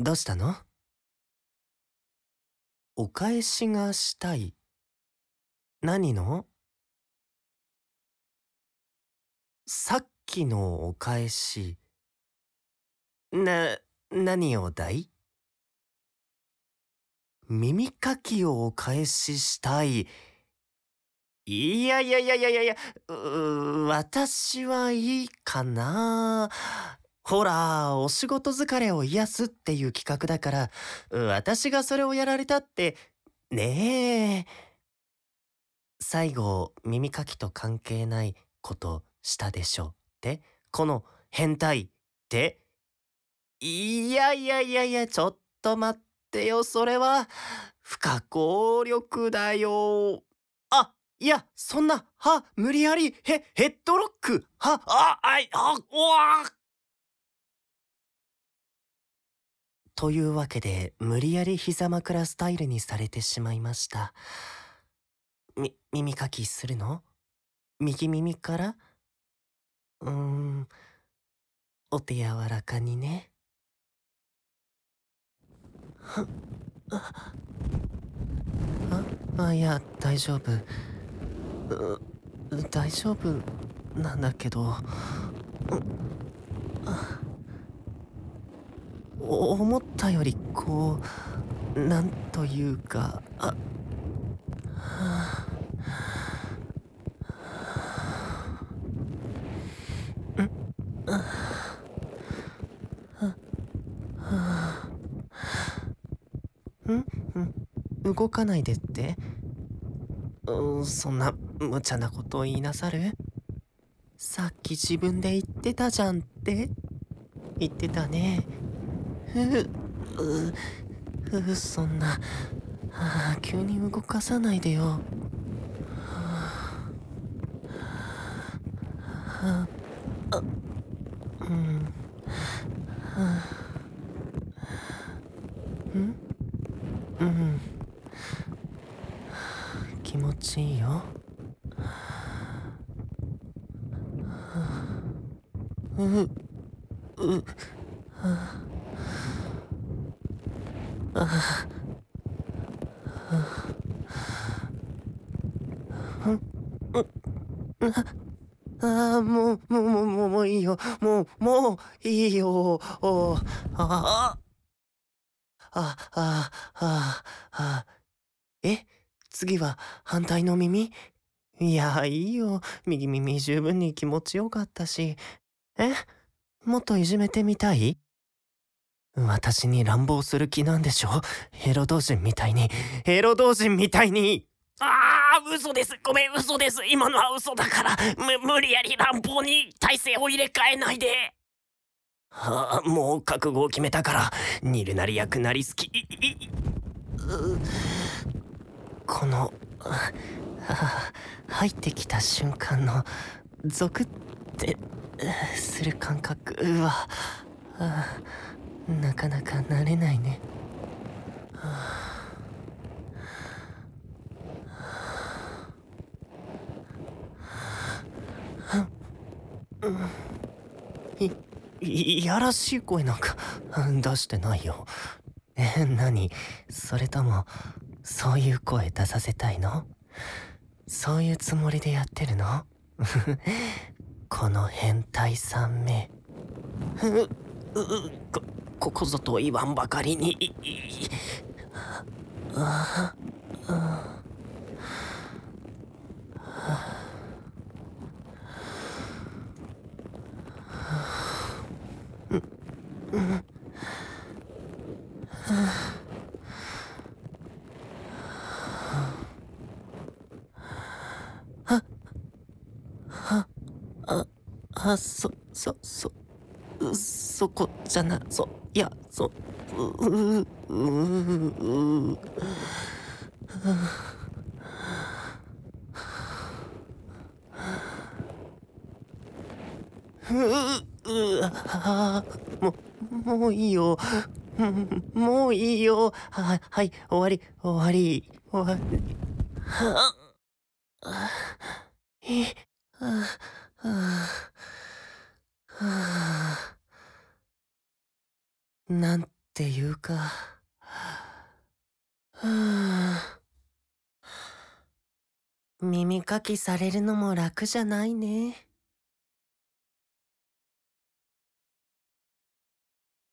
どうしたの？お返しがしたい。何の？さっきのお返し。何をだい？耳かきをお返ししたい。いやいやいやいやいやいや、私はいいかな。ほら、お仕事疲れを癒すっていう企画だから、私がそれをやられたって、ねえ。最後、耳かきと関係ないことしたでしょってこの変態って。いやいやいやいや、ちょっと待ってよ、それは、不可抗力だよ。いや、そんな、無理やり、ヘッドロック、おわというわけで、無理やり膝枕スタイルにされてしまいました。耳かきするの？右耳から？うーん、お手柔らかにね。いや、大丈夫。大丈夫なんだけど、思ったよりなんというか、動かないでって？そんな無茶なことを言いなさる？さっき自分で言ってたじゃんって言ってたね。そんな、急に動かさないでよ。うん、うん、気持ちいいよ。う、う、もういいよ。もういいよ。あ、あ、あ、あ、え次は反対の耳？いや、いいよ。右耳十分に気持ちよかったし。えもっといじめてみたい？私に乱暴する気なんでしょ？ヘロ同人みたいに。ヘロ同人みたいに。嘘です。ごめん、嘘です。今のは嘘だから。無理やり乱暴に体勢を入れ替えないで。もう覚悟を決めたから、ニルナリ役なりすき。この、入ってきた瞬間の、ゾクってする感覚は、なかなか慣れないね。いやらしい声なんか出してないよ。何？それとも、そういう声出させたいの？そういうつもりでやってるの？この変態さんめ。ここぞと言わんばかりに。そこじゃな、いや、もういいよ。もういいよ。はい、終わり。え、はあ、はあ、なんていうか。ふぅ。耳かきされるのも楽じゃないね。